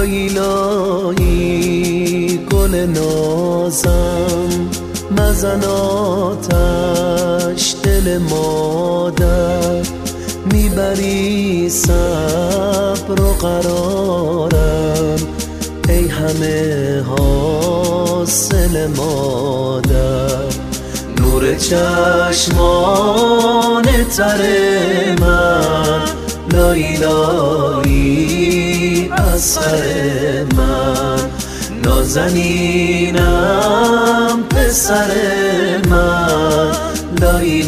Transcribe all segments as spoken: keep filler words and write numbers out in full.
لایی لایی گل نازم مزن آتش دل مادر، میبری صبر و قرارم ای همه حاصل مادر. نور چشمان تر من لایی لایی اثر من، نازنینم پسر من لایی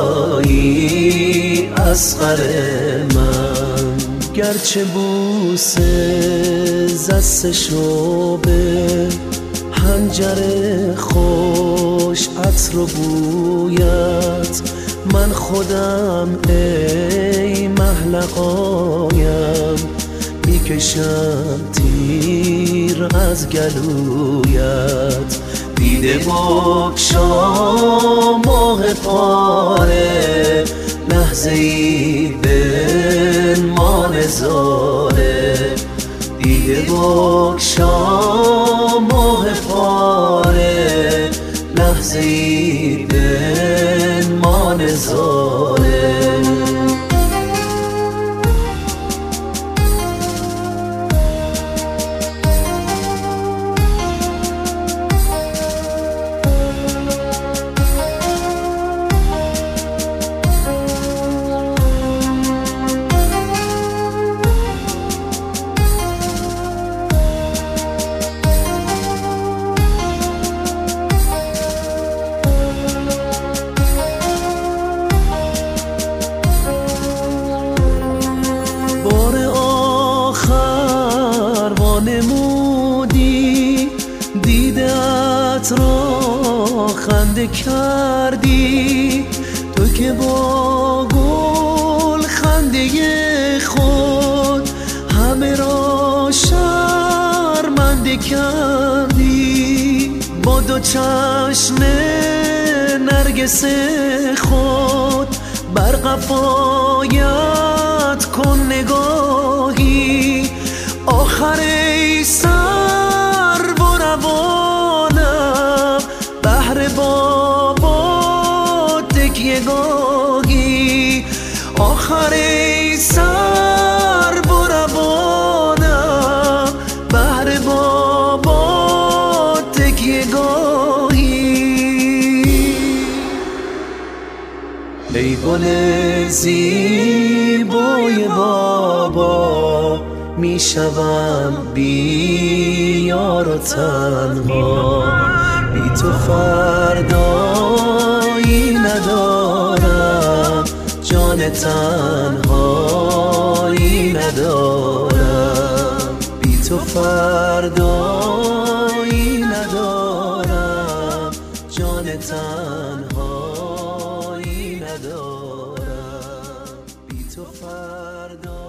لایی اصغر من. گرچه بوسه زست شوبه حنجره خوش عطر و بویت، من خودم ای محلقایم میکشم تیر از گلویت. دیده بگشا ماه پاره لحظه ای بنما نظاره، دیده بگشا ماه پاره لحظه ای بنما نظاره. نمودی دیدت را خنده کردی، تو که با گل خنده خود همه را شرمنده کردی. با دو چشم نرگس خود بر قفایت کن نگاهی، آخر ای سر و روانم بهر بابا تکیه گاهی، آخر ای سر و روانم بهر بابا تکیه گاهی. ای گل زیبای بابا میشوم بی یار و تنها، بی تو فردایی ندارم، جان تنهایی ندارم، بی تو فردایی ندارم، جان تنهایی ندارم، بی تو فردا